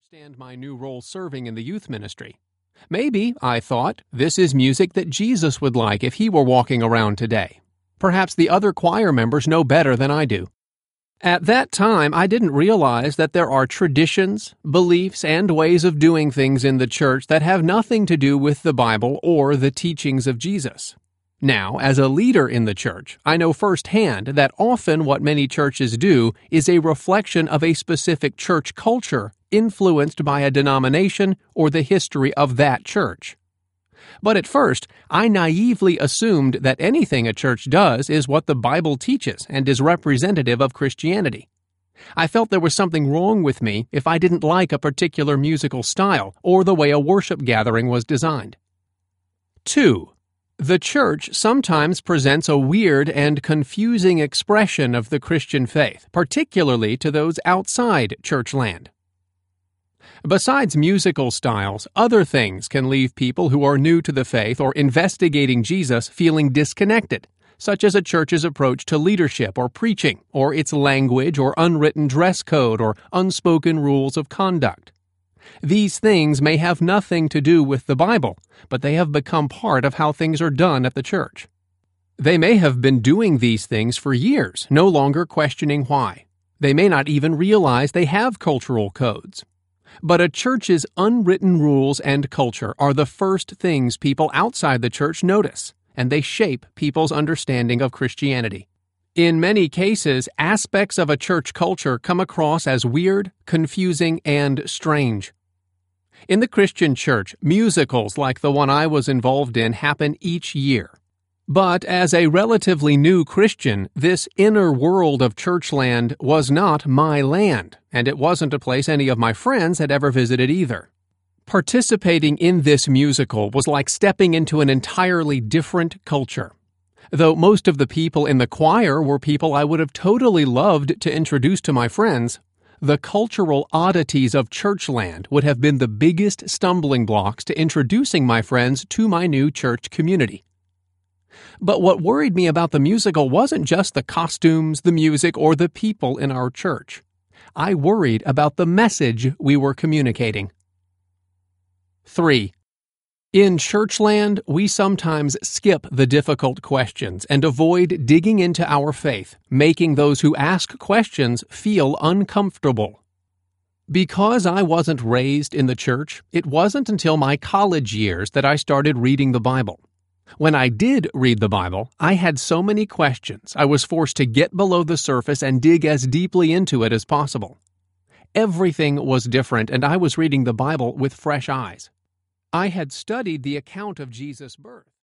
understand my new role serving in the youth ministry. Maybe, I thought, this is music that Jesus would like if he were walking around today. Perhaps the other choir members know better than I do. At that time, I didn't realize that there are traditions, beliefs, and ways of doing things in the church that have nothing to do with the Bible or the teachings of Jesus. Now, as a leader in the church, I know firsthand that often what many churches do is a reflection of a specific church culture influenced by a denomination or the history of that church. But at first, I naively assumed that anything a church does is what the Bible teaches and is representative of Christianity. I felt there was something wrong with me if I didn't like a particular musical style or the way a worship gathering was designed. 2. The church sometimes presents a weird and confusing expression of the Christian faith, particularly to those outside church land. Besides musical styles, other things can leave people who are new to the faith or investigating Jesus feeling disconnected, such as a church's approach to leadership or preaching, or its language or unwritten dress code or unspoken rules of conduct. These things may have nothing to do with the Bible, but they have become part of how things are done at the church. They may have been doing these things for years, no longer questioning why. They may not even realize they have cultural codes. But a church's unwritten rules and culture are the first things people outside the church notice, and they shape people's understanding of Christianity. In many cases, aspects of a church culture come across as weird, confusing, and strange. In the Christian church, musicals like the one I was involved in happen each year. But as a relatively new Christian, this inner world of church land was not my land, and it wasn't a place any of my friends had ever visited either. Participating in this musical was like stepping into an entirely different culture. Though most of the people in the choir were people I would have totally loved to introduce to my friends, the cultural oddities of church land would have been the biggest stumbling blocks to introducing my friends to my new church community. But what worried me about the musical wasn't just the costumes, the music, or the people in our church. I worried about the message we were communicating. 3. In churchland, we sometimes skip the difficult questions and avoid digging into our faith, making those who ask questions feel uncomfortable. Because I wasn't raised in the church, it wasn't until my college years that I started reading the Bible. When I did read the Bible, I had so many questions, I was forced to get below the surface and dig as deeply into it as possible. Everything was different, and I was reading the Bible with fresh eyes. I had studied the account of Jesus' birth.